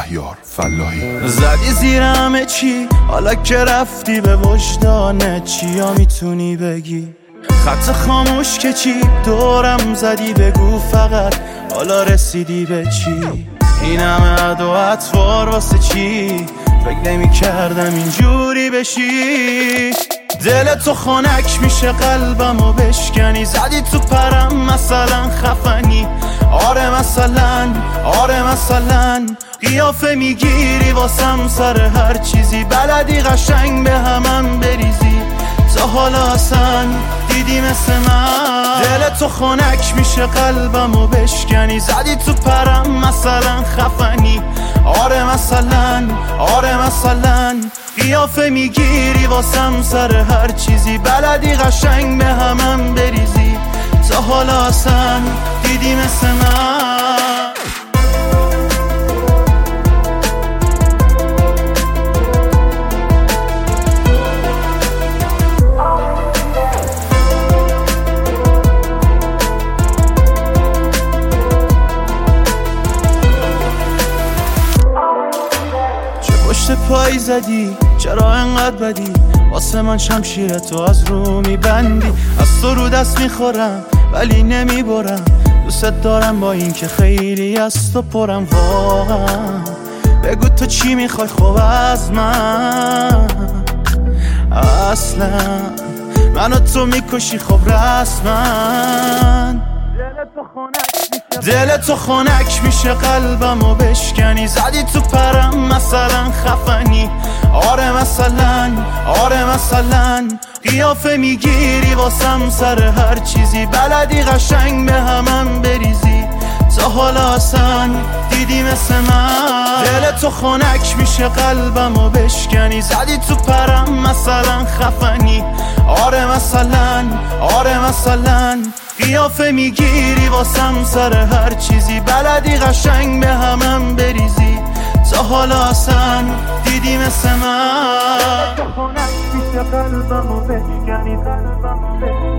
شهریار فلاحی. زدی زیر همه چی، حالا که رفتی به وجدانت چیا میتونی بگی؟ خط خاموش که چی دورم زدی، بگو فقط حالا رسیدی به چی؟ این همه عد و اطوار واسه چی؟ فکر نمی کردم اینجوری بشی. دل تو خنک میشه قلبمو بشکنی، زدی تو پرم مثلا خفنی. آره مثلا قیافه میگیری واسم سر هر چیزی، بلدی قشنگ به همم بریزی. تا حالا اصلا دیدی مثل من؟ دل تو خنک میشه قلبمو بشکنی، زدی تو پرم مثلا خفنی. آره مثلا قیافه میگیری واسم سر هر چیزی، بلدی قشنگ به همم بریزی. تا حالا اصلا دیدی مثل من؟ پشت پای زدی چرا انقدر بدی؟ واسه من شمشیر تو از رو میبندی. از تو رو دست میخورم ولی نمیبرم، دوست دارم با این که خیلی از تو پرم. واقعا بگو تو چی میخوای خب از من؟ اصلا منو تو میکشی خب رسما. دل تو خنک میشه قلبمو بشکنی، زدی تو پرم مثلا خفنی. آره مثلا قیافه میگیری واسم سر هر چیزی، بلدی قشنگ به همم بریزی. تا حالا اصلا دیدی مثل من؟ دل تو خنک میشه قلبمو بشکنی، زدی تو پرم مثلا خفنی. آره مثلا قیافه میگیری واسم سر هر چیزی، بلدی قشنگ به همم بریزی. تا حالا اصلا دیدی مثل من؟ دل تو خنک میشه قلبمو بشکنی،